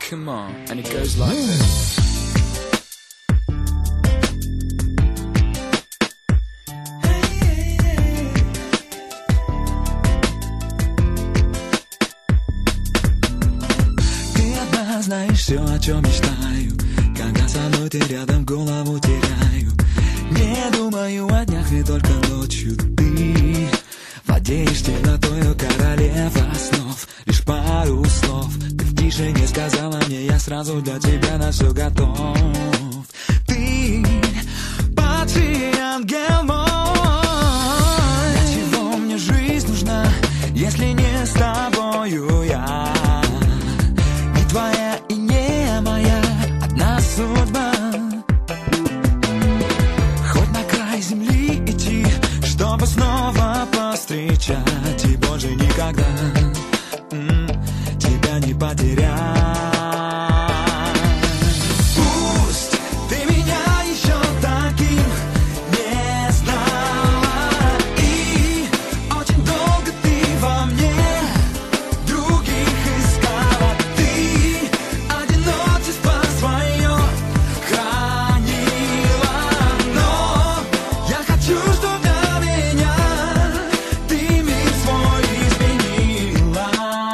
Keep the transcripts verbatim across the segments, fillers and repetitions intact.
Come on, and it goes like this. Ты одна знаешь все, о чем мечтаю. Когда со мной ты рядом, голову теряю. Не думаю о днях и только ночью ты владеешь темнотою, королева снов. Лишь пару слов ты в тишине сказала мне, я сразу для тебя на все готов. Ты падший ангел мой. Для чего мне жизнь нужна, если не с тобою я? Не твоя и не моя одна судьба. Хоть на край земли идти, чтобы снова повстречать, и больше никогда м-м, тебя не потерять. Пусть ты меня еще таким не знала, и очень долго ты во мне других искала. Ты одиночество свое хранила, но я хочу, чтобы для меня ты мир свой изменила.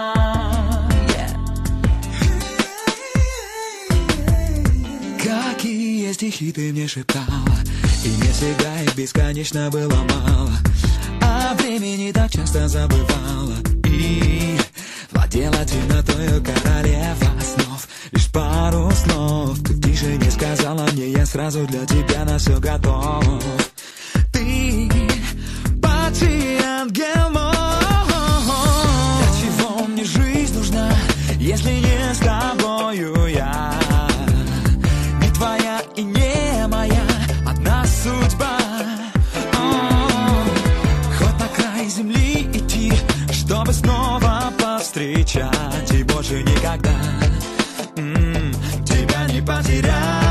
Какие стихи ты мне шептала, и мне всегда их бесконечно было мало. А времени так часто забывала, и владела темнотою, королева снов. Лишь пару слов ты в тишине сказала мне, я сразу для тебя на все готов. Ты падший ангел мой. Для чего мне жизнь нужна, если не с тобою я? Не твоя и не моя одна судьба. О, хоть на край земли идти, чтобы снова повстречать, и больше никогда м-м, тебя не потерять.